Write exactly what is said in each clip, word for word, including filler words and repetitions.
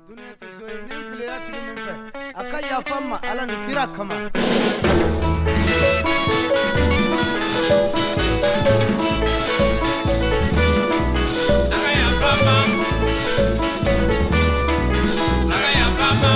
Dunia ti so ni fili ya tigi min fɛ a ka yafa ma Ala ni kira kama. Aga yafa ma, aga yafa ma,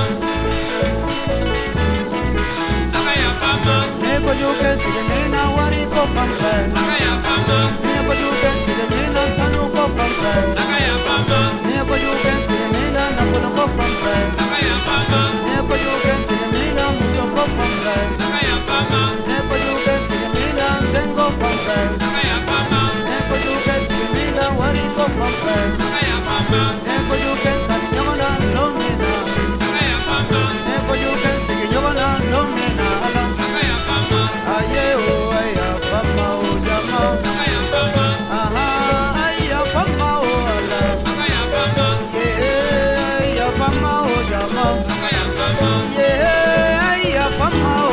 aga yafa ma. Ne ko juke tigi ni na wari ko fanfɛ. Aga yafa ma, ne ko juke tigi ni na sanu ko fanfɛ. aga yafa ma, ne ko juke tigi ni na nafolo ko fanfɛ. aga yafa ma, ne ko juke tigi ni na muso ko fanfɛ. aga yafa ma, ne ko juke tigi ni na den ko fanfɛ. aga yafa ma, ne ko juke tigi ni na wari ko fanfɛ. aga yafa ma, ne ko juke tagi ɲɔgɔn na lon min na. aga yafa ma, ne ko juke sigi ɲɔgɔn na lon min na Ala. aga yafa ma, aye o aye yafa ma o jama. aga yafa ma, aha aye yafa ma o Ala. aga yafa ma, yeah aye yafa ma o jama. aga yafa ma, yeah aye yafa ma o